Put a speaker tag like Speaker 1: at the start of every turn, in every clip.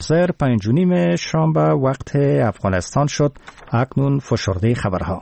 Speaker 1: حاضر 5:30 شام به وقت افغانستان شد. اکنون فشرده خبرها.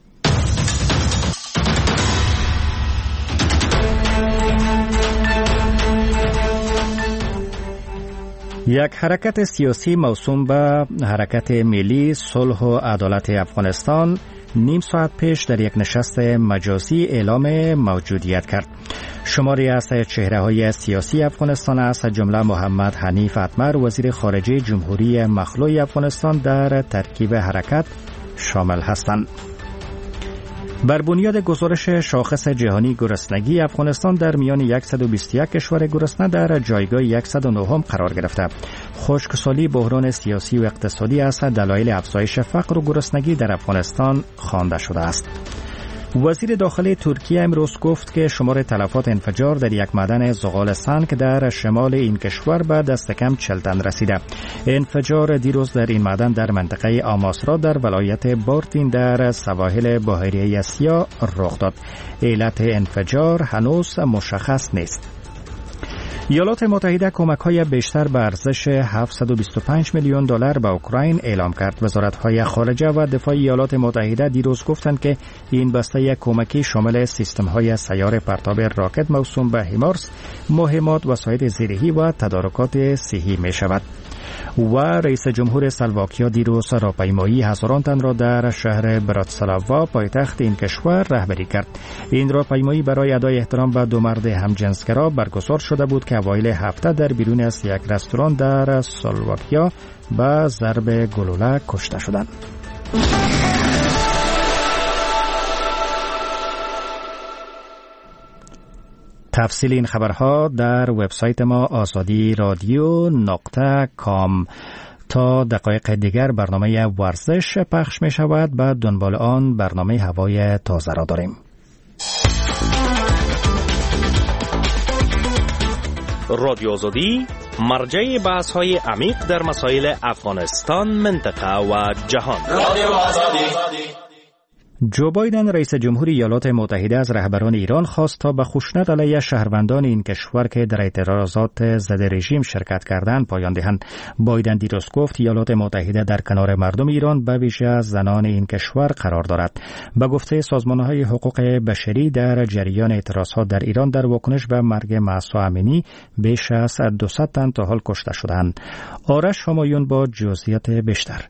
Speaker 1: یک حرکت سیاسی موسوم به حرکت ملی صلح و عدالت افغانستان نیم ساعت پیش در یک نشست مجازی اعلام موجودیت کرد. شماری از چهره‌های سیاسی افغانستان از جمله محمد حنیف اتمر وزیر خارجه جمهوری مخلوع افغانستان در ترکیب حرکت شامل هستند. بر بنیاد گزارش شاخص جهانی گرسنگی، افغانستان در میان 121 کشور گرسنه در جایگاه 109 قرار گرفته. خشکسالی بحران سیاسی و اقتصادی است دلایل افزایش فقر و گرسنگی در افغانستان خوانده شده است. وزیر داخلی ترکیه امروز گفت که شمار تلفات انفجار در یک معدن زغال سنگ در شمال این کشور به دست کم 40 تن رسیده. انفجار دیروز در این معدن در منطقه آماسرا در ولایت باردین در سواحل بحیره سیاه رخ داد. علت انفجار هنوز مشخص نیست. ایالات متحده کمک‌های بیشتر به ارزش 725 میلیون دلار به اوکراین اعلام کرد. وزارت‌های خارجه و دفاع ایالات متحده دیروز گفتند که این بسته کمکی شامل سیستم‌های سیار پرتاب راکت موسوم به هیمارس، مهمات، وسایل زیرهی و تدارکات صحی می‌شود. و رئیس جمهور اسلواکیا دیروز راهپیمایی هزاران تن را در شهر براتسلاوا پایتخت این کشور رهبری کرد. این راهپیمایی برای ادای احترام به دو مرد همجنسگرا برگزار شده بود که اوایل هفته در بیرون از یک رستوران در اسلواکیا به ضرب گلوله کشته شدند. تفصیل این خبرها در وبسایت ما azadi.radio.com. تا دقایق دیگر برنامه ورزش پخش می شود. بعد دنبال آن برنامه هوای تازه را داریم.
Speaker 2: رادیو آزادی مرجع بحث های عمیق در مسائل افغانستان، منطقه و جهان. رادیو آزادی.
Speaker 1: جو بایدن رئیس جمهوری ایالات متحده از رهبران ایران خواست تا به خشونت علیه شهروندان این کشور که در اعتراضات ضد رژیم شرکت کردند پایان دهند. بایدن دیروز گفت ایالات متحده در کنار مردم ایران به ویژه زنان این کشور قرار دارد. به گفته سازمان‌های حقوق بشری در جریان اعتراضات در ایران در واکنش به مرگ مهسا امینی بیش از 200 تن تا حال کشته شدند. آرش همایون با جزئیات بیشتر.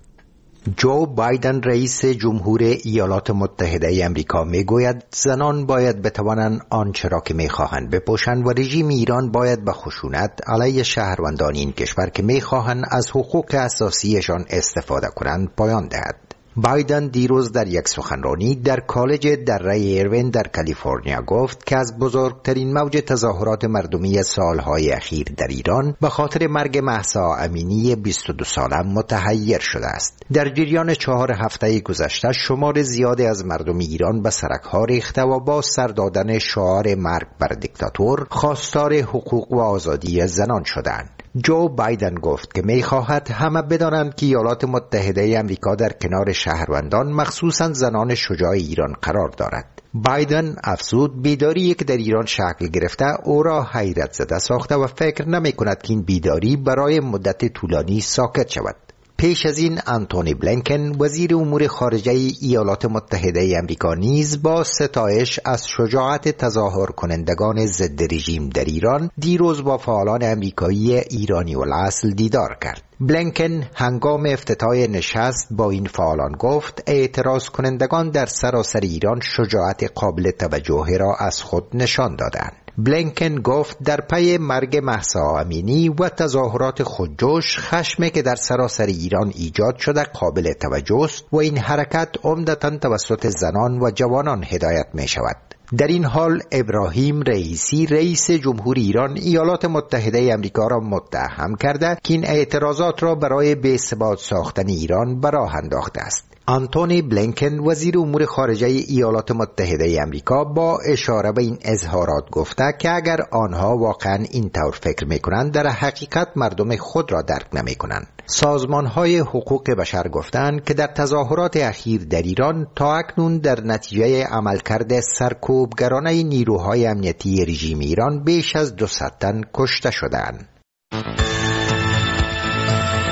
Speaker 3: جو بایدن رئیس جمهور ایالات متحده آمریکا میگوید زنان باید بتوانند آنچه را که میخواهند بپوشند و رژیم ایران باید به خشونت علیه شهروندان این کشور که میخواهند از حقوق اساسیشان استفاده کنند پایان دهد. بایدن دیروز در یک سخنرانی در کالج دره ایروین در کالیفرنیا گفت که از بزرگترین موج تظاهرات مردمی سالهای اخیر در ایران به خاطر مرگ مهسا امینی 22 ساله متحیر شده است. در جریان 4 هفته گذشته شمار زیادی از مردم ایران به سرک‌ها ریخته و با سر دادن شعار مرگ بر دیکتاتور خواستار حقوق و آزادی زنان شدند. جو بایدن گفت که می‌خواهد همه بدانند که ایالات متحده آمریکا در کنار شهروندان مخصوصاً زنان شجاع ایران قرار دارد. بایدن افزود بیداری که در ایران شکل گرفته او را حیرت زده ساخته و فکر نمی‌کند که این بیداری برای مدت طولانی ساکت شود. پیش از این آنتونی بلینکن وزیر امور خارجه ایالات متحده آمریکا نیز با ستایش از شجاعت تظاهر کنندگان ضد رژیم در ایران دیروز با فعالان آمریکایی ایرانی الاصل دیدار کرد. بلینکن هنگام افتتاح نشست با این فعالان گفت اعتراض کنندگان در سراسر ایران شجاعت قابل توجهی را از خود نشان دادند. بلینکن گفت در پی مرگ مهسا امینی و تظاهرات خودجوش خشمی که در سراسر ایران ایجاد شده قابل توجه است و این حرکت عمدتاً توسط زنان و جوانان هدایت می شود. در این حال ابراهیم رئیسی رئیس جمهوری ایران ایالات متحده آمریکا را متهم کرده که این اعتراضات را برای بی‌ثبات ساختن ایران به راه انداخته است. آنتونی بلینکن وزیر امور خارجه ایالات متحده آمریکا با اشاره به این اظهارات گفته که اگر آنها واقعا اینطور فکر میکنند در حقیقت مردم خود را درک نمیکنند. سازمان‌های حقوق بشر گفتند که در تظاهرات اخیر در ایران تا اکنون در نتیجه عملکرد سرکوبگرانه نیروهای امنیتی رژیم ایران بیش از 200 تن کشته شدند.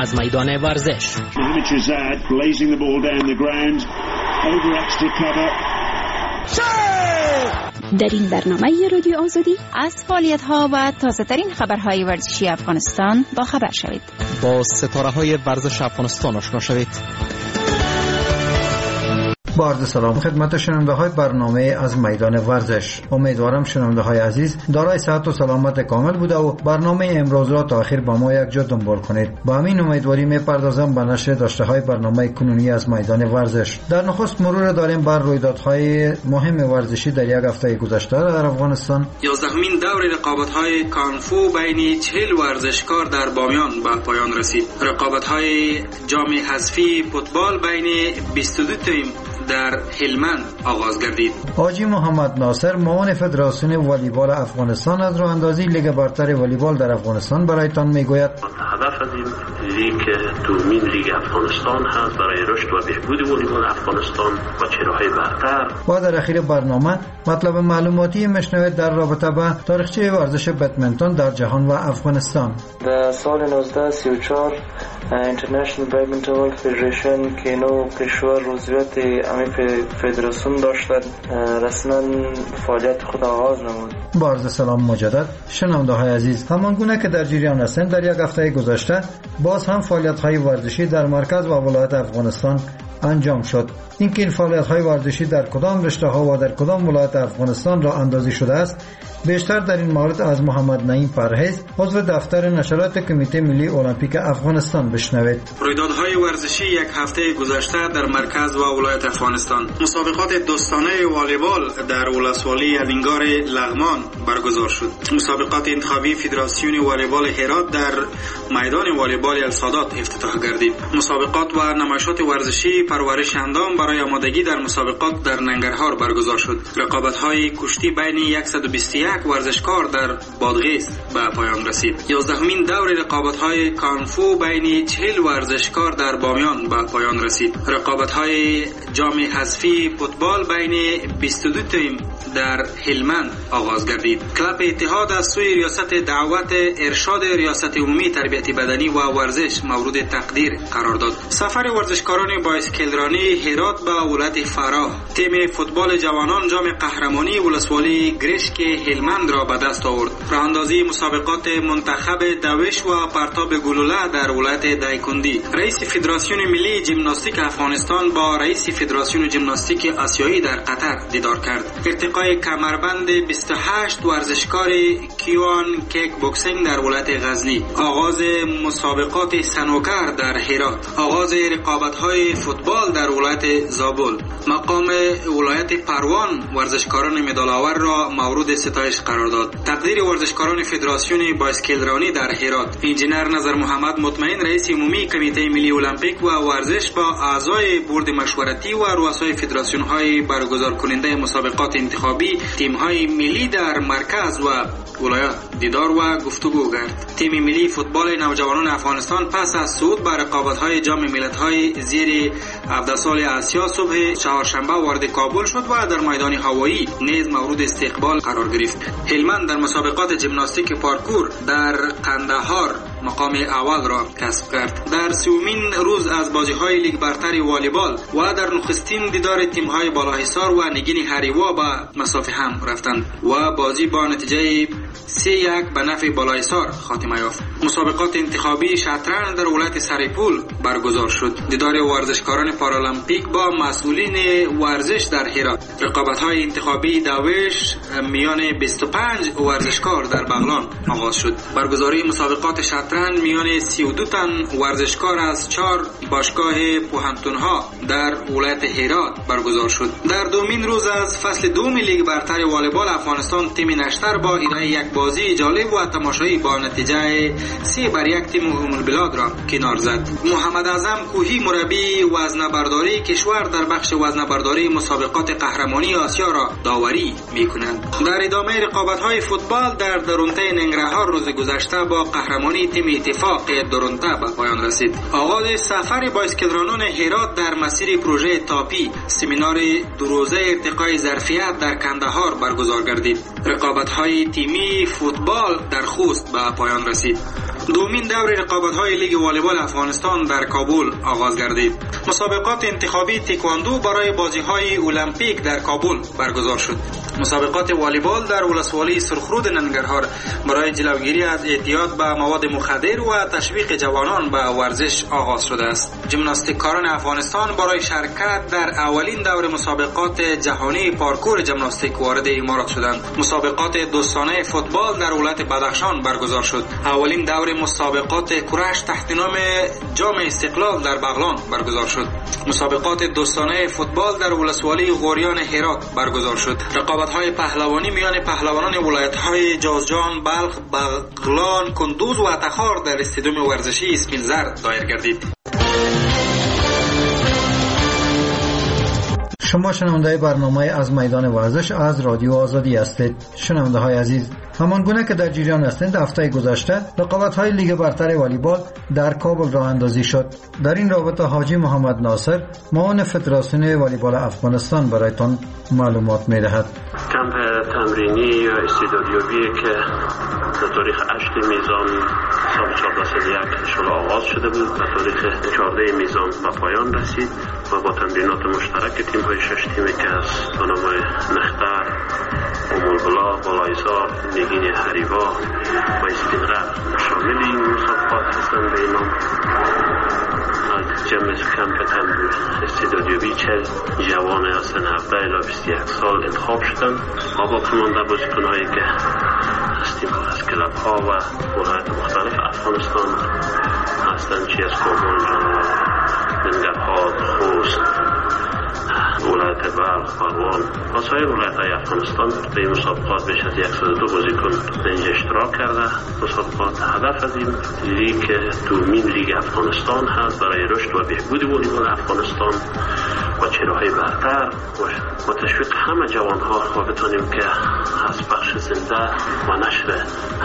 Speaker 4: از میدان ورزش.
Speaker 5: در این برنامه رادیو آزادی از فعالیت‌ها و تازه‌ترین خبرهای ورزشی افغانستان با خبر شوید.
Speaker 4: با ستاره‌های ورزش افغانستان آشنا شوید.
Speaker 6: با عرض سلام خدمت شنونده‌های برنامه از میدان ورزش. امیدوارم شنونده‌های عزیز دارای صحت و سلامت کامل بوده و برنامه امروز را تا آخر با ما یک جا دنبال کنید. با همین امیدواری می‌پردازم به نشر داشته‌های برنامه کنونی از میدان ورزش. در نخست مرور داریم بر رویدادهای مهم ورزشی در یک هفته گذشته در افغانستان.
Speaker 7: 11مین دور رقابت‌های کانفو بین 40 ورزشکار در بامیان به پایان رسید. رقابت‌های جام حذفی فوتبال بین 22 تیم در هلمند آغاز گردید.
Speaker 6: حاجی محمد ناصر معاون فدراسیون والیبال افغانستان از راه اندازی لیگ برتر والیبال در افغانستان برایتان میگوید
Speaker 8: هدف از این لیگ دومین لیگ افغانستان هست برای رشد و بهبود والیبال افغانستان و چهره‌های برتر.
Speaker 6: و در اخیر برنامه مطلب معلوماتی مشنوید در رابطه با تاریخچه ورزش بدمنتون در جهان و افغانستان.
Speaker 9: در سال 1934 اینترنشنال بدمنتون فدریشن که نو کشور عضویت امی فدراسیون داشتند رسما فعالیت خود آغاز نمود.
Speaker 6: با عرض سلام مجدد شنونده‌های عزیز، همانگونه که در جریان هستیم در یک هفته گذشته باز هم فعالیت‌های ورزشی در مرکز و ولایت افغانستان انجام شد. اینکه این فعالیت‌های ورزشی در کدام رشته‌ها و در کدام ولایت افغانستان را اندازی شده است بیشتر در این مورد از محمد نعیم پرهیز عضو دفتر نشرات کمیته ملی المپیک افغانستان بشنوید.
Speaker 7: رویدادهای ورزشی یک هفته گذشته در مرکز و ولایت افغانستان. مسابقات دوستانه والیبال در ولسوالی الینگار لغمان برگزار شد. مسابقات انتخابی فدراسیون والیبال هرات در میدان والیبال السادات افتتاح گردید. مسابقات و نمایشات ورزشی پرورش اندام برای آمادگی در مسابقات در ننگرهار برگزار شد. رقابت‌های کشتی بین 121 ورزشکار در بادغیس به پایان رسید. 11مین دور رقابت‌های کانفو بین 40 ورزشکار در بامیان به پایان رسید. رقابت‌های جام حذفی فوتبال بین 22 تیم در هلمند آغاز گردید. کلاب اتحاد از سوی ریاست دعوت ارشاد ریاست عمومی تربیت بدنی و ورزش مورد تقدیر قرار داد. سفر ورزشکاران با اسکیلرانی هرات به ولایت فراه. تیم فوتبال جوانان جام قهرمانی ولسوالی گرشک هلمند را به دست آورد. راهاندازی مسابقات منتخب دوش و پرتاب گلوله در ولایت دایکندی. رئیس فدراسیون ملی ژیمناستیک افغانستان با رئیس فدراسیون ژیمناستیک آسیایی در قطر دیدار کرد. ارتقای کمربند 28 ورزشکار کیوان کیک بوکسینگ در ولایت غزنی. آغاز مسابقات سنوکر در هرات. آغاز رقابت‌های فوتبال در ولایت زابل. مقام ولایت پروان ورزشکاران مدال‌آور را مورد ستایش قرار داد. تقدیر ورزشکاران فدراسیون بایسکلرانی در هرات. انجینر نظر محمد مطمئن رئیس عمومی کمیته ملی المپیک و ورزش با اعضای بورد مشورتی و رؤسای فدراسیون‌های برگزار کننده مسابقات انتخابی تیم‌های ملی در مرکز و ولایات دیدار و گفتگو کرد. تیم ملی فوتبال نوجوانان افغانستان پس از صعود به رقابت‌های جام ملت‌های زیر 17 سال آسیا صبح چهارشنبه وارد کابل شد و در میدان هوایی نیز مورد استقبال قرار گرفت. هلمند در مسابقات ژیمناستیک پارکور در قندهار مقام اول را کسب کرد. در سومین روز از بازی‌های لیگ برتر والیبال و در نخستین دیدار تیم‌های بالاحصار و نگین هریوا به مسافه هم رفتند و بازی با نتیجه 3-1 به نفع بالاحصار خاتمه یافت. مسابقات انتخابی شطرنج در ولایت سرپول برگزار شد. دیدار ورزشکاران پارالمپیک با مسئولین ورزش در هرات. رقابت‌های انتخابی دوش میان 25 ورزشکار در بغلان آغاز شد. برگزاری مسابقات شطرنج میان 32 تن ورزشکار از 4 باشگاه پوهنتون‌ها در ولایت هرات برگزار شد. در دومین روز از فصل دوم لیگ برتر والیبال افغانستان تیم نشتر با ارائه یک بازی جالب و تماشایی با نتیجه 3-1 تیم الملبلاد را کنار زد. محمد اعظم کوهی مربی وزنه‌برداری کشور در بخش وزنه‌برداری مسابقات قهرمانی آسیا را داوری می‌کند. در ادامه رقابت‌های فوتبال در درونته ننگرهار روز گذشته با قهرمانی تیم اتفاق درونته به پایان رسید. آغاز سفر بایسکلرانان هرات در مسیر پروژه تاپی سمینار دو روزه ارتقای ظرفیت در کندهار برگزار گردید. رقابت‌های تیمی فوتبال در خوست به پایان رسید. دومین دور رقابت‌های لیگ والیبال افغانستان در کابل آغاز گردید. مسابقات انتخابی تکواندو برای بازی‌های المپیک در کابل برگزار شد. مسابقات والیبال در ولسوالی سرخرود ننگرهار برای جلوگیری از اعتیاد به مواد مخدر و تشویق جوانان به ورزش آغاز شده است. ژیمناستیککاران افغانستان برای شرکت در اولین دور مسابقات جهانی پارکور ژیمناستیک وارد امارات شدند. مسابقات دوستانه فوتبال در ولایت بدخشان برگزار شد. اولین دور مسابقات کرش تحت نام جام استقلال در بغلان برگزار شد. مسابقات دوستانه فوتبال در ولسوالی غوریان هرات برگزار شد. رقابت‌های پهلوانی میان پهلوانان ولایت‌های جوزجان، بلخ، بغلان، کندوز و تخار در استادیوم ورزشی اسپینزر دایر گردید.
Speaker 6: شما شنونده برنامه از میدان ورزش از رادیو آزادی هستید. شنونده های عزیز، همان گونه که در جریان هستید، هفته گذشته رقابت های لیگ برتر والیبال در کابل راه اندازی شد. در این رابطه حاجی محمد ناصر، معاون فدراسیون والیبال افغانستان، برایتان معلومات می‌دهد.
Speaker 8: کمپ تمرینی و استعدادیابی که در تاریخ 8 میزان سال 1401 شروع آغاز شده بود، در تاریخ 14 میزان به پایان رسید و با تمرینات مشترک تیم‌های 6 تیمی که از نام‌های نختر، امولبلا، بالایزار، نگین هریوا و اسپینغر شامل این مسابقات هستند. به این نام از جمع کمپ استعدادیابی 40 جوان از سن 17 الی 21 سال انتخاب شدند و با کمانده بازیکن‌هایی که از کلب‌ها و ولایت مختلف افغانستان هستند، چی از کابل، ننگرهار، خوست، ولایت بلخ، پروان و سایر ولایت‌های افغانستان. به این مسابقات بیش از 102 بازیکن اینجا اشتراک کرده. مسابقات هدف از این لیگ دومین لیگ افغانستان هست برای رشد و بهبود والیبال افغانستان و چهره‌های برتر و تشویق همه جوان‌ها و بتونیم که از بخش زنده و نشر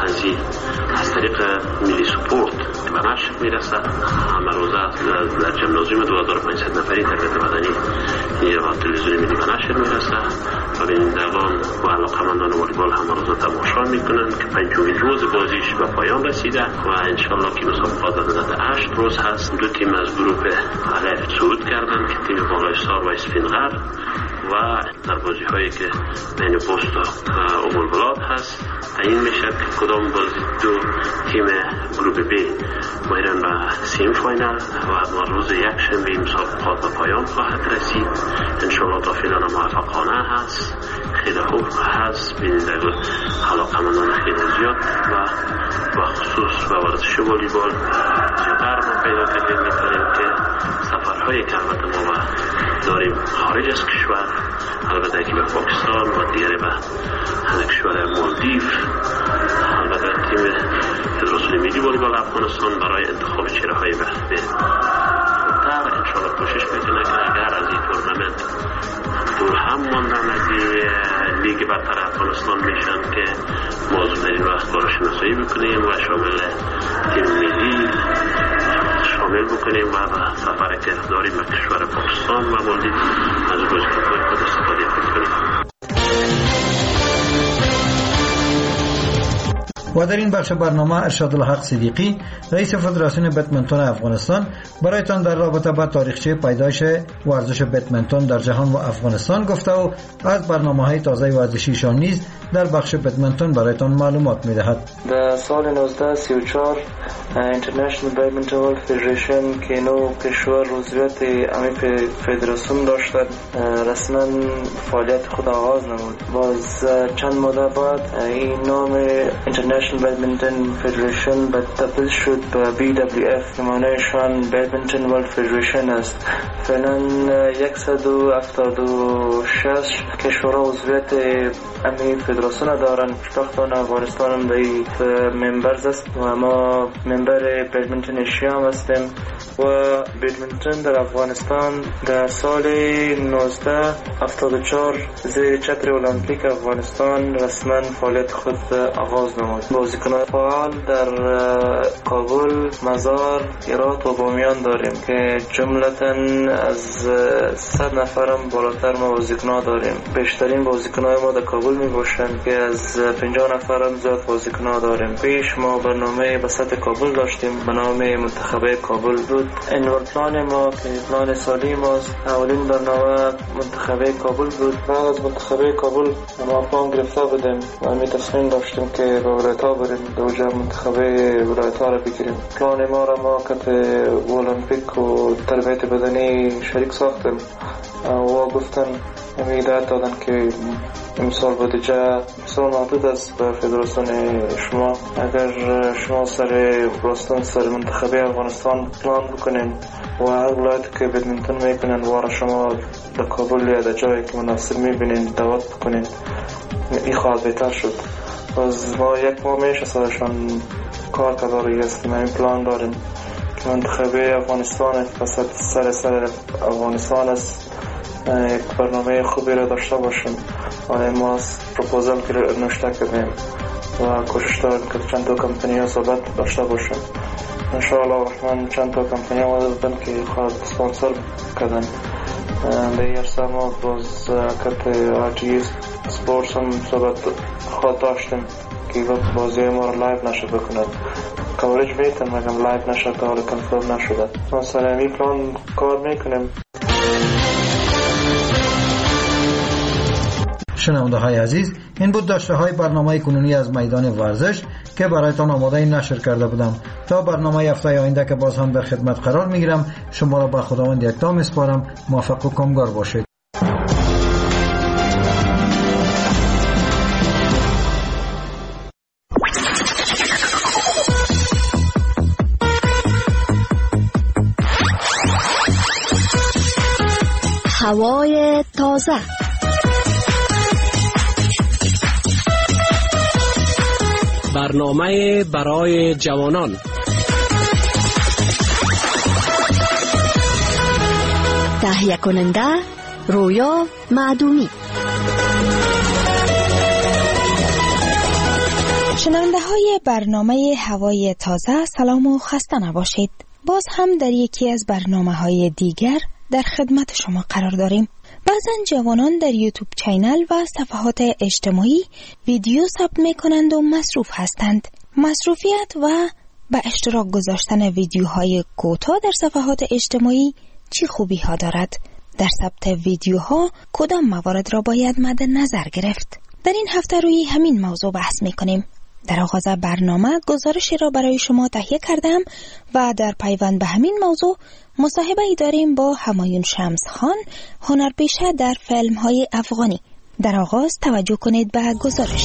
Speaker 8: از طریق ملی سپورت به نشر میرسه. همه روزه در جمنازیوم 2500 نفری تربیت بدنی و تلویزیون ملی به نشر میرسه و بینندگان و علاقه‌مندان والیبال همه روزه تماشا میکنن که پنجمین روز بازیش به پایان رسیده و انشالله که مسابقات در 8 روز هست. دو تیم از گروه الف صعود کردن که تیم بالایسار و اسپینغر و در بازی هایی که بین پست و امولبلاد هست تعیین میشه که کدام بازی دو تیم گروه بی میرن به سیم فاینال و روز یکشنبه مسابقات به پایان خواهد رسید. انشالله تا فعلا موفقانه هست، خیلی خوب هست. بینندگان علاقه‌مندان خیلی زیاد و خصوص به ورزش والیبال زیادتر ما پیدا کردیم می‌کنیم که سفرهایی که البته ما داریم خارج از کشور، البته که به پاکستان و دیگری به کشور مالدیو، البته تیم فدراسیون ملی والیبال افغانستان برای انتخاب چهره‌های بهتر انشالله کوشش میکنه که اگر از این تورنمنت دور هم ماندن از لیگ برتر افغانستان میشن که موضوع در این وقت کارش نسایی بکنیم و شامل تیم ملی شامل بکنیم و به سفر که داریم به کشور پاکستان و مالدیو از بازیکن‌های خود استفاده کنیم.
Speaker 6: و در این بخش برنامه ارشاد الحق صدیقی، رئیس فدراسیون بدمنتون افغانستان، برایتان در رابطه با تاریخچه پیدایش ورزش بدمنتون در جهان و افغانستان گفته و از برنامه‌های تازه ورزشیشان نیز در بخش بدمنتون برایتان معلومات می‌دهد.
Speaker 9: در سال 1934 اینترنشنال بدمنتون فدریشن که نو کشور عضویت امی فدراسیون داشت رسما فعالیت خود آغاز نمود. باز چند مدت بعد این نام اینترنشنال بدمنتون فدریشن تبدیل شد به BWF که معنیشان بدمنتون ورلد فدریشن است. فعلا 176 کشورها عضویت امی فدراسیون دارند. خوشبختانه افغانستان هم در ممبرز است و ما ممبر بدمنتون ایشیا هم هستیم و بدمنتون در افغانستان در سال 1974 زیر چتر المپیک افغانستان رسما فعالیت خود آغاز نمود. بازیکنان فعال در کابل، مزار، هرات و بامیان داریم که جملتاً از 100 نفرم بالاتر ما بازیکنان داریم. بیشترین بازیکنان ما در کابل می باشند که از 50 نفرم زیاد بازیکنان داریم. پیش ما برنامه به سطح کابل کابل داشتیم به نام منتخبه کابل بود. انوار پلان ما که پلان سالی ماست، اولین برنامه منتخبه کابل بود. بعد از منتخبه کابل ما پلان گرفته بودیم و می تصمیم داشتیم که به ولایت‌ها بریم، دوجه منتخبه ولایت‌ها را بگیریم. پلان ما را ما که المپیک و تربیت بدنی شریک ساختیم و گفتن هدایت دادن که امسال بودجه امسال محدود است به فدراسیون شما. اگر شما سر راستان سر منتخبه افغانستان پلان بکنین و هر ولایت که بدمینتون میکنین و شما در کابل یا در جایی که مناسب میبینین دعوت بکنین، این خواهد بهتر شد. از ما یک ماه میشه سرشان کار کرداری است که ما این پلان داریم که منتخبه افغانستان پس سر افغانستان است یک برنامه خوبی را داشته باشیم و ما پروپوزال که نوشته کردیم و کوشش داریم که چند تا کمپانی ها صحبت داشته باشیم. انشاءالله الرحمن چند تا کمپانی ها دادن که خواهد سپانسر کردن. در عرصه ما باز کت آرتی سپورتس هم صحبت خواهد داشتیم که بازی ما را لایو نشه بکند. کوریج بیتن مگم لایو نشه تا حالا کنفرم نشده. ما سر این پلان کار میکنیم.
Speaker 6: شنونده های عزیز، این بود داشته های برنامه کنونی از میدان ورزش که برایتان آماده نشر کرده بودم. تا برنامه هفته آینده که باز هم در خدمت قرار میگیرم، شما را به خداوند یکتا میسپارم. موفق و کامگار باشید.
Speaker 5: هوای تازه،
Speaker 4: برنامه برای جوانان،
Speaker 5: تهیه کننده رویا معدومی.
Speaker 10: شنونده های برنامه هوای تازه، سلام و خسته نباشید. باز هم در یکی از برنامه های دیگر در خدمت شما قرار داریم. بعضن جوانان در یوتیوب چینل و صفحات اجتماعی ویدیو ثبت میکنند و مصروف هستند. مصروفیت و به اشتراک گذاشتن ویدیوهای کوتاه در صفحات اجتماعی چی خوبی ها دارد؟ در ثبت ویدیوها کدام موارد را باید مد نظر گرفت؟ در این هفته روی همین موضوع بحث میکنیم. در آغاز برنامه گزارشی را برای شما تهیه کردم و در پیوند به همین موضوع مصاحبه ای داریم با همایون شمس خان، هنرپیشه در فیلم های افغانی. در آغاز توجه کنید به گزارش.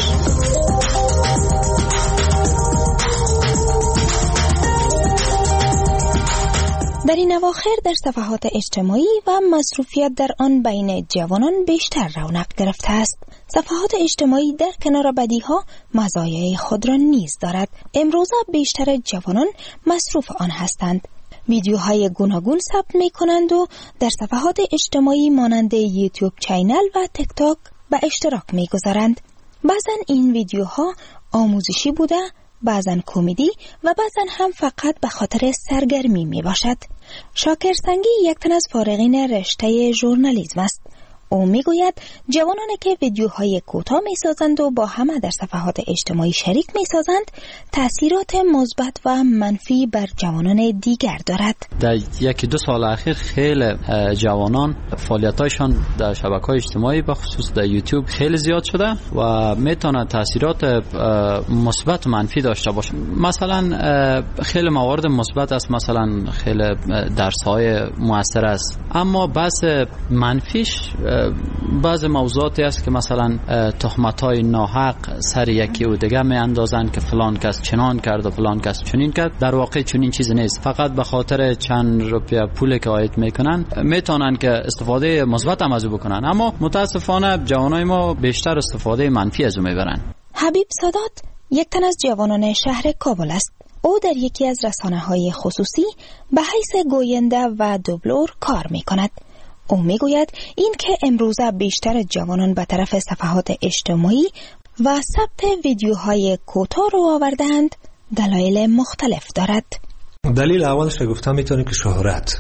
Speaker 10: در این اواخر در صفحات اجتماعی و مصروفیت در آن بین جوانان بیشتر رونق گرفته است. صفحات اجتماعی در کنار بدیها مزایای خود را نیز دارد. امروزه بیشتر جوانان مصروف آن هستند. ویدیوهای گوناگون ثبت می کنند و در صفحات اجتماعی مانند یوتیوب چینل و تیک تاک به اشتراک می گذارند. بعضا این ویدیوها آموزشی بوده، بعضا کمدی و بعضا هم فقط به خاطر سرگرمی می باشد. شاکر سنگی یک تن از فارغین رشته ژورنالیسم است. او می گوید جوانانی که ویدیوهای کوتاه می سازند و با همه در صفحات اجتماعی شریک می سازند تأثیرات مثبت و منفی بر جوانان دیگر دارد.
Speaker 11: در یکی دو سال اخیر خیلی جوانان فعالیتایشان در شبکه‌های اجتماعی به خصوص در یوتیوب خیلی زیاد شده و میتونه تأثیرات مثبت و منفی داشته باشه. مثلا خیلی موارد مثبت است، مثلا خیلی درس‌های موثر است، اما بحث منفیش بعض موضوعاتی است که مثلا تهمت‌های ناحق سر یکی و دیگه می اندازند که فلان کس چنان کرد و فلان کس چنین کرد. در واقع چنین چیزی نیست. فقط به خاطر چند روپیه پولی که عاید میکنن میتونن که استفاده مثبت هم از او بکنن، اما متاسفانه جوانای ما بیشتر استفاده منفی از او میبرن.
Speaker 10: حبیب سادات یک تن از جوانان شهر کابل است. او در یکی از رسانه‌های خصوصی به حیث گوینده و دوبلور کار میکند. او میگوید این که امروزه بیشتر جوانان به طرف صفحات اجتماعی و ثبت ویدیوهای کوتاه رو آوردند دلایل مختلف دارد.
Speaker 12: دلیل اولش که گفتم میتونه که شهرت.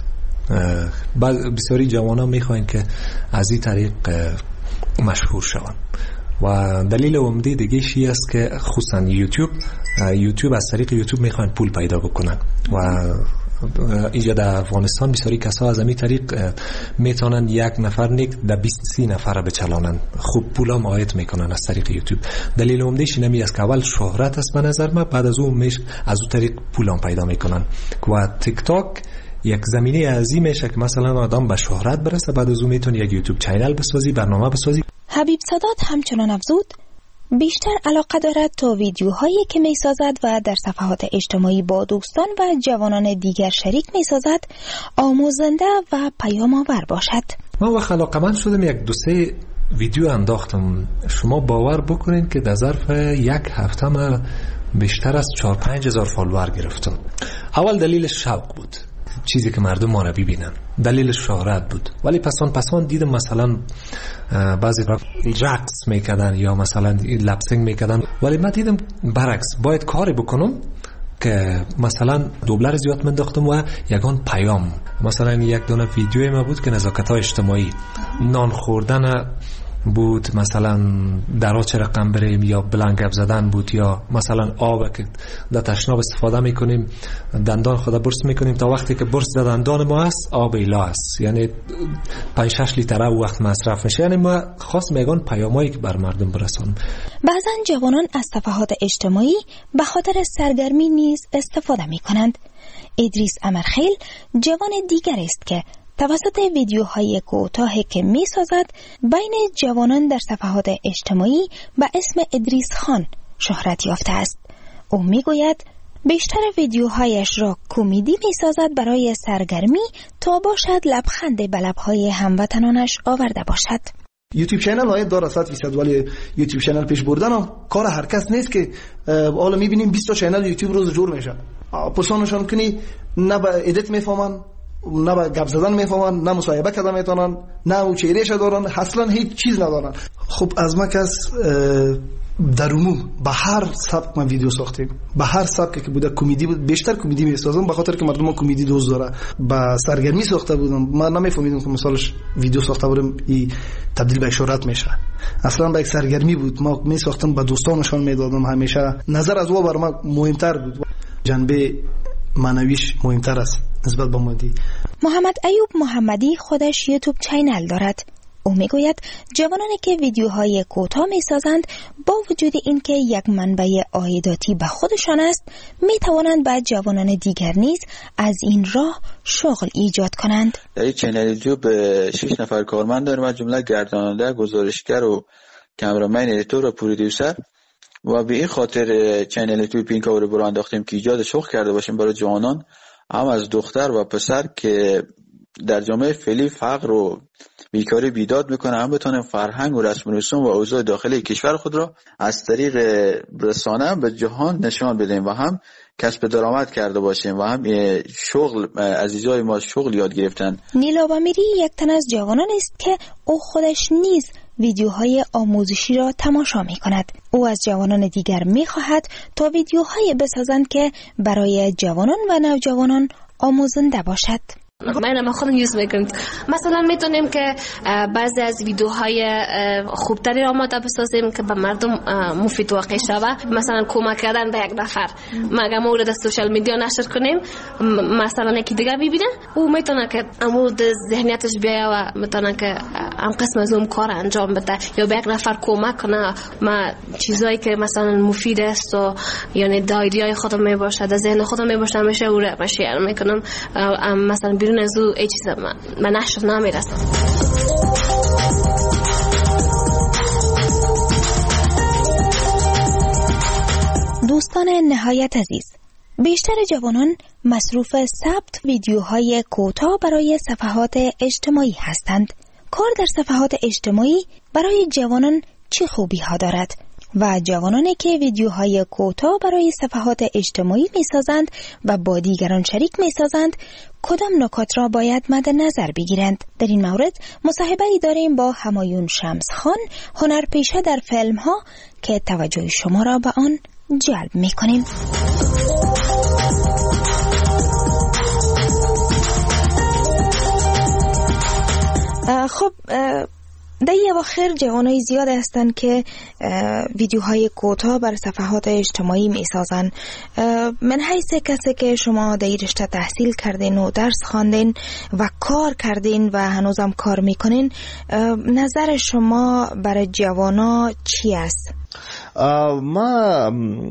Speaker 12: بسیاری جوانان میخواین که از این طریق مشهور شوند و دلیل عمده دیگه شی است که خصوصا یوتیوب از طریق یوتیوب میخوان پول پیدا بکنن و اینجا در افغانستان بسیاری کسا از همین طریق میتونن یک نفر در 20-30 نفر بچلانن، خوب پول هم آید میکنن از طریق یوتیوب. دلیل عمدهش اینمی است که اول شهرت است به نظر من، بعد از اون از اون طریق پول هم پیدا میکنن و تیک تاک یک زمینه عظیم میشه که مثلا آدم به شهرت برسه، بعد از اون میتونه یک یوتیوب چینل بسازی، برنامه بسازی.
Speaker 10: حبیب سادات همچنان افزود بیشتر علاقه دارد تا ویدیوهایی که می سازد و در صفحات اجتماعی با دوستان و جوانان دیگر شریک می سازد آموزنده و پیام آور باشد.
Speaker 12: من وقت علاقه‌مند شدم 1-2-3 ویدیو انداختم. شما باور بکنین که در ظرف یک هفته من بیشتر از 4-5 هزار فالوور گرفتم. اول دلیلش شوق بود، چیزی که مردم ما را ببینن، دلیل شهرت بود. ولی پسان دیدم مثلا بعضی رقص میکردن یا مثلا لپسینگ میکردن، ولی من دیدم برعکس باید کاری بکنم که مثلا دوبلر زیاد منداختم و یگان پیام. مثلا یک دونه ویدیوی ما بود که نزاکت‌های اجتماعی، نان خوردن بود، مثلا درا چه رقم بریم، یا بلند گپ زدن بود، یا مثلا آب که در تشناب استفاده میکنیم دندان خود برس میکنیم تا وقتی که برس دندان ما است آب ایلا است، یعنی 5-6 لیتر او وقت مصرف میشه. یعنی ما خاص میگن پیامایی که بر مردم برسونیم.
Speaker 10: بعضا جوانان از صفحات اجتماعی به خاطر سرگرمی نیز استفاده میکنند. ادریس امرخیل جوان دیگر است که توسط ویدیوهای کوتاهی که می سازد بین جوانان در صفحات اجتماعی به اسم ادریس خان شهرت یافته است. او می گوید بیشتر ویدیوهایش را کمدی می سازد برای سرگرمی تا باشد لبخند به لبهای هموطنانش آورده باشد.
Speaker 13: یوتیوب چینل هایت داره 100%، ولی یوتیوب چینل پیش بردن هم کار هر کس نیست که حالا میبینیم 20 تا چینل یوتیوب روز جور میشه. پرسانشان کنی نه به ادیت میفهمن، نه به گپ زدن میفهمن، نه مصاحبه کردن میتونن، نه او چهرهش دارن، اصلا هیچ چیز ندارن. خب از ما کس در عموم به هر سبک ما ویدیو ساختیم، به هر سبکی که بوده کمدی بود، بیشتر کمدی میسازم به خاطر که مردم ما کمدی دوست داره. با سرگرمی ساخته بودم، من نمیفهمیدم که مثالش ویدیو ساخته بودم این تبدیل به شهرت میشه. اصلا با یک سرگرمی بود، ما میساختم به دوستانشان میدادم، همیشه نظر از او بر ما مهمتر بود، جنبه معنویش مهمتر است نسبت به مادی.
Speaker 10: محمد ایوب محمدی خودش یوتیوب چینل دارد. او میگوید جوانانی که ویدیوهای کوتاه میسازند با وجود اینکه یک منبع عایداتی به خودشان است، میتوانند با جوانان دیگر نیز از این راه شغل ایجاد کنند.
Speaker 14: در این چینل یوتیوب 6 نفر کارمند داریم، از جمله گرداننده، گزارشگر و کامرامن، ادیتور و پرودیوسر. و به این خاطر چینل یوتیوب این کار رو انداختیم که ایجاد شغل کرده باشیم برای جوانان، هم از دختر و پسر که در جامعه فعلی فقر و بیکاری بیداد میکنه، هم بتونیم فرهنگ و رسم و رسوم و اوضاع داخلی کشور خود را از طریق رسانه به جهان نشان بدیم و هم کسب درآمد کرده باشیم و هم شغل عزیزای ما شغل یاد گرفتن.
Speaker 10: نیلا بامیری یک تن از جوانان است که او خودش نیز ویدیوهای آموزشی را تماشا می کند. او از جوانان دیگر می خواهد تا ویدیوهای بسازند که برای جوانان و نوجوانان آموزنده باشد.
Speaker 15: من خودم یوز میکنم. مثلا میتونیم که بعضی از ویدیوهای خوبتری آماده بسازیم که به مردم مفید واقع شود. مثلا کمک کردن به یک نفر، مگه مورد سوشال میدیا نشر کنیم، مثلا یکی دیگه ببینه، او میتونه که مورد ذهنیتش بیاید و میتونه که هم قسم از اون کار انجام بده یا به یک نفر کمک کنه. ما چیزایی که مثلا مفید است و یعنی دایریای خودم میباشد، ذهن خودم میباشد، همیشه او را شیر میکنم. مثلا بیرون از او ای چیز من نشر نمیرسم.
Speaker 10: دوستان نهایت عزیز، بیشتر جوانان مصروف ثبت ویدیوهای کوتاه برای صفحات اجتماعی هستند. کار در صفحات اجتماعی برای جوانان چه خوبی ها دارد؟ و جوانانی که ویدیوهای کوتاه برای صفحات اجتماعی میسازند و با دیگران شریک میسازند کدام نکات را باید مد نظر بگیرند؟ در این مورد مصاحبه ای داریم با همایون شمس خان، هنرپیشه در فیلم ها، که توجه شما را به آن جلب میکنیم. خب در این اواخر جوانای زیاد هستند که ویدیوهای کوتاه بر صفحات اجتماعی می سازن. من حیث کسی که شما در این رشته تحصیل کردین و درس خواندین و کار کردین و هنوزم کار میکنین، نظر شما برای جوانا چی است؟
Speaker 13: ما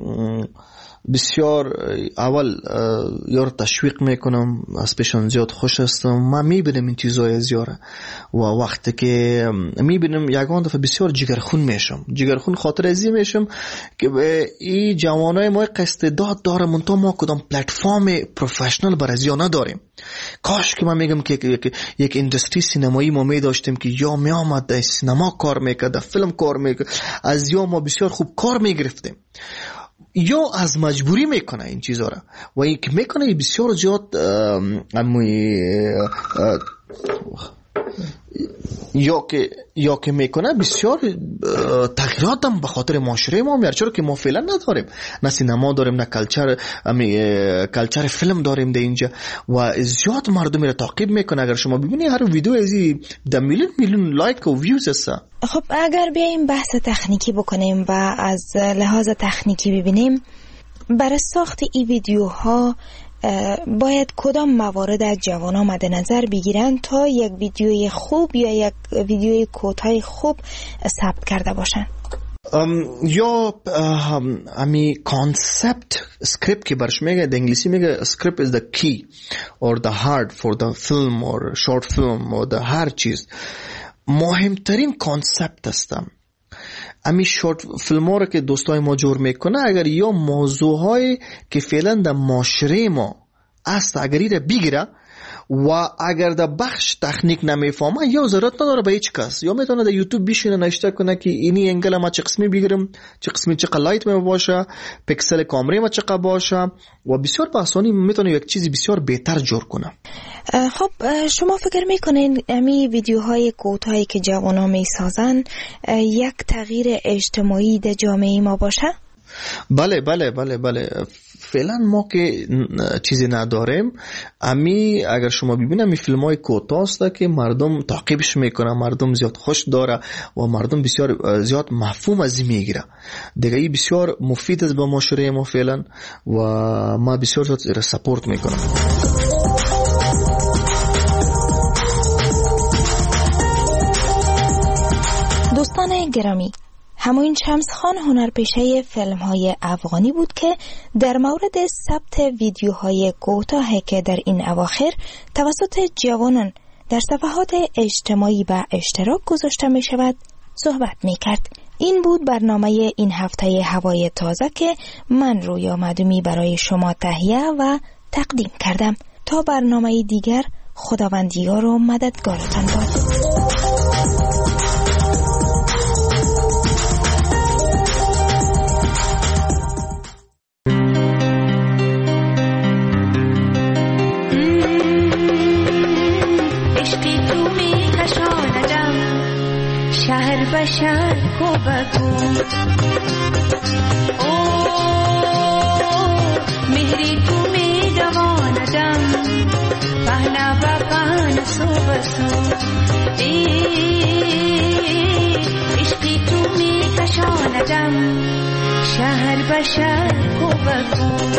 Speaker 13: بسیار اول یار تشویق میکنم، از پیشان زیاد خوش هستم. ما میبینم این چیزای زیاره و وقتی که میبینم یگان دفعه بسیار جگرخون میشم. جگرخون خاطر ازی میشم که این جوانای ما قصدداد داره، منتها ما کدام پلتفرم پروفشنال برای ازیا نداریم. کاش که من میگم که یک اندستری سینمایی ما می داشتیم که یا می آمد در سینما کار میکرد، در فیلم کار میکرد، از یا ما بسیار خوب کار میگرفتیم. یا از مجبوری میکنه این چیزا را و این که میکنه بسیار زیاد یا که میکنه بسیار تغییرات هم به خاطر معاشره ما میاره، چرا که ما فعلا نداریم، نه سینما داریم، نه کلچر فیلم داریم در اینجا و زیاد مردم را تعقیب میکنه. اگر شما ببینید هر ویدیو ازی ده میلیون لایک و ویوز هست.
Speaker 10: خب اگر بیایم بحث تکنیکی بکنیم و از لحاظ تکنیکی ببینیم، برای ساخت این ویدیوها باید کدام موارد از جوانا مد نظر بگیرن تا یک ویدیوی خوب یا یک ویدیوی کوتاه خوب ثبت کرده باشن؟
Speaker 13: یا امی کانسپت سکریپت که برش میگه، در انگلیسی میگه script is the key or the heart for the film or short film or the هر چیز. مهمترین کانسپت هستم. امی شورت فیلم ها رو که دوستای ما جور میکنه، اگر یا موضوع های که فعلا در معاشره ما است اگر ایره بگیره و اگر در بخش تکنیک نمیفهمه یا ضرورت نداره به هیچ کس، یا میتونه در یوتیوب بشینه نشته کنه که اینی انگل ما چه قسمی بگیرم، چه قسمی چه لایت می باشه، پکسل کامره ما چه باشه و بسیار به آسانی میتونه یک چیزی بسیار بهتر جور کنه.
Speaker 10: خب شما فکر میکنین امی ویدیوهای کوتاهی که جوانا میسازن یک تغییر اجتماعی در جامعه ما باشه؟
Speaker 13: بله بله بله بله. فعلا ما که چیزی نداریم. امی اگر شما ببینید می فیلم های کوتاه است که مردم تعقیبش میکنه، مردم زیاد خوش داره و مردم بسیار زیاد مفهوم از این میگیره. دیگه این بسیار مفید است به معاشره ما فعلا و ما بسیار زیاد سپورت میکنم.
Speaker 10: دوستان گرامی، همین شمس خان هنرپیشه فیلم های افغانی بود که در مورد ثبت ویدیوهای کوتاهی که در این اواخر توسط جوانان در صفحات اجتماعی به اشتراک گذاشته می شود صحبت می کرد. این بود برنامه این هفته هوای تازه که من رویا مدومی برای شما تهیه و تقدیم کردم. تا برنامه دیگر، خداوندیار و مددگارتان باد.
Speaker 16: شهر بشر کو بکو او مهری تو می دواندم پهنا بپان سو بسو عشقی تو می کشاندم شهر بشر کو بکو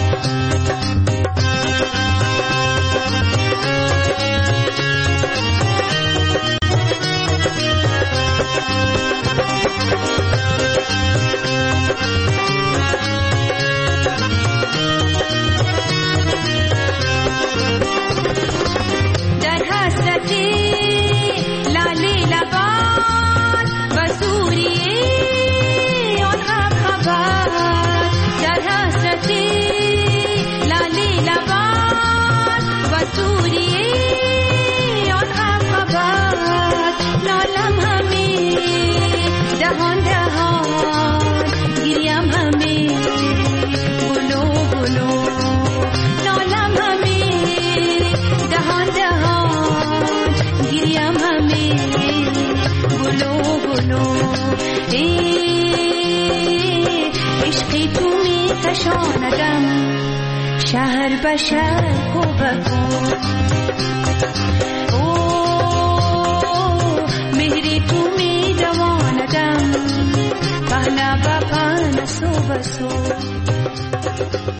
Speaker 16: عشقی تو می کشاندم شهر بشر کو بکو او مهری تو می دواندم پهنا با پهنا سو بسو